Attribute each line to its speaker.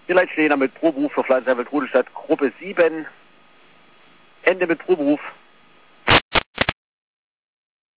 Speaker 1: Wir stehen mit Proberuf für Pflanzenwelt Rudelstadt, Gruppe 7. Ende mit Proberuf.